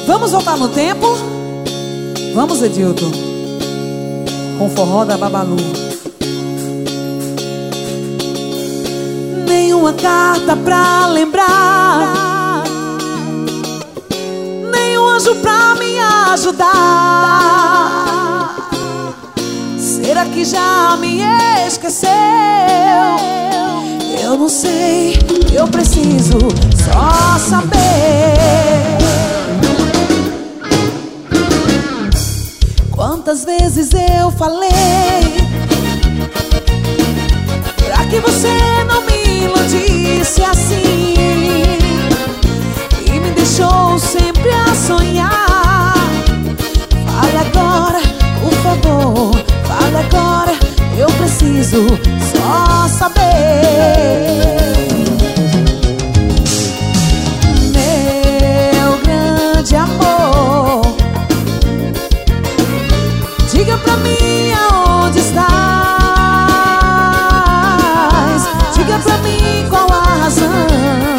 Vamos voltar no tempo? Vamos, Edilton, com forró da Babalu. Nenhuma carta pra lembrar, nenhum anjo pra me ajudar. Será que já me esqueceu? Eu não sei, eu preciso só saber. Quantas vezes eu falei pra que você não me iludisse assim e me deixou sempre a sonhar. Fale agora, por favor, fale agora, eu preciso só saber. Meu grande amor, diga pra mim aonde estás. Diga pra mim qual a razão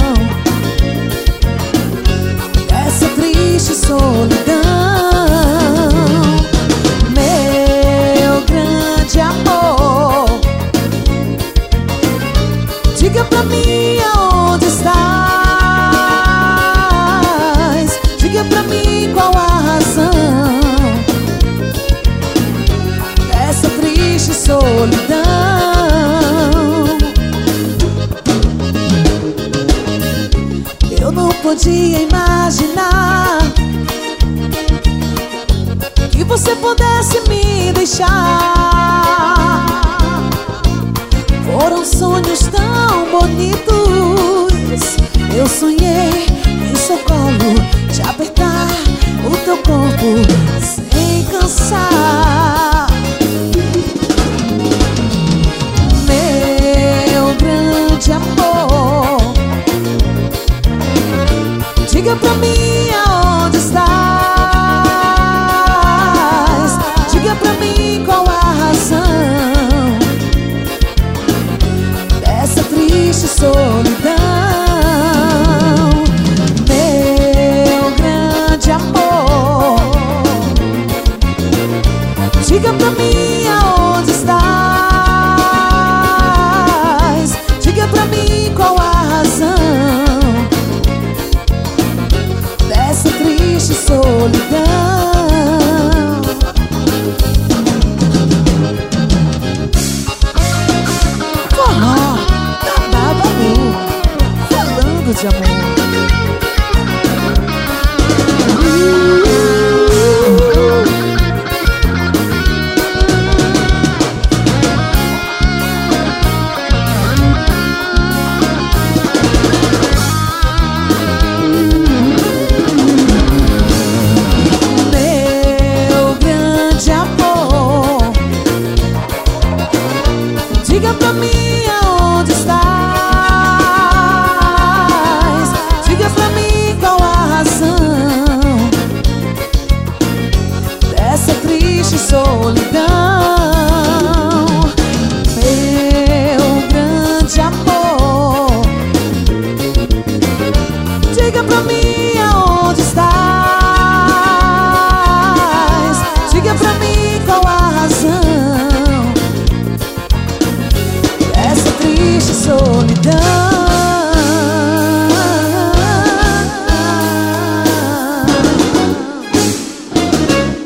dessa triste solidão. Meu grande amor, diga pra mim aonde estás. Diga pra mim qual a razão dessa triste solidão. Eu não podia imaginar que você pudesse me deixar. Foram sonhos tão bonitos. Eu sonhei em seu colo, te apertar o teu corpo sem cansar. Meu grande amor, diga pra mim aonde estás. Diga pra mim qual a razão dessa triste solidão. Meu grande amor, diga pra mim aonde estás. Diga pra mim qual a razão dessa triste solidão.